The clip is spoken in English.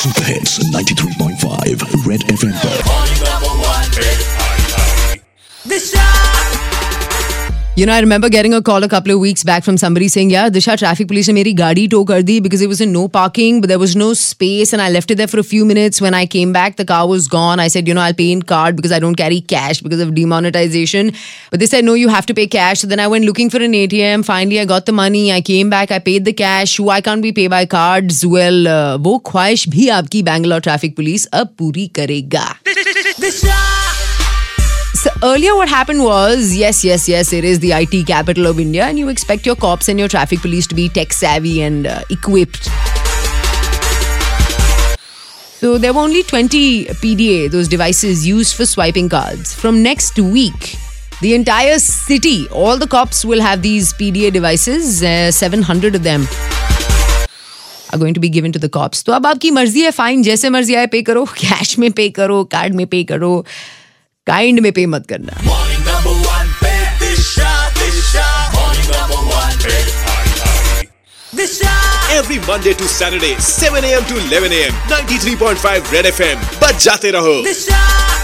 Super hits 93.5 red FM पर। You know, I remember getting a call a couple of weeks back from somebody saying, yeah, Disha, traffic police ne meri gaadi tow kar di because it was in no parking, but there was no space and I left it there for a few minutes. When I came back, the car was gone. I said, I'll pay in card because I don't carry cash because of demonetization. But they said, no, you have to pay cash. So then I went looking for an ATM. Finally, I got the money. I came back. I paid the cash. Why can't we pay by cards? Well, wo ख्वाहिश भी आपकी Bangalore traffic police अब पूरी करेगा. So earlier what happened was, yes, it is the IT capital of India and you expect your cops and your traffic police to be tech savvy and equipped. So there were only 20 PDA, those devices used for swiping cards. From next week, the entire city, all the cops will have these PDA devices, 700 of them are going to be given to the cops. तो अब आपकी मर्जी है, fine जैसे मर्जी आए पे करो, कैश में पे करो, कार्ड में पे करो, काइंड में पे मत करना. Morning number one पे Disha. Morning number one पे Disha. Every Monday to Saturday, 7 a.m. to 11 a.m. 93.5 Red FM. बच जाते रहो. Disha.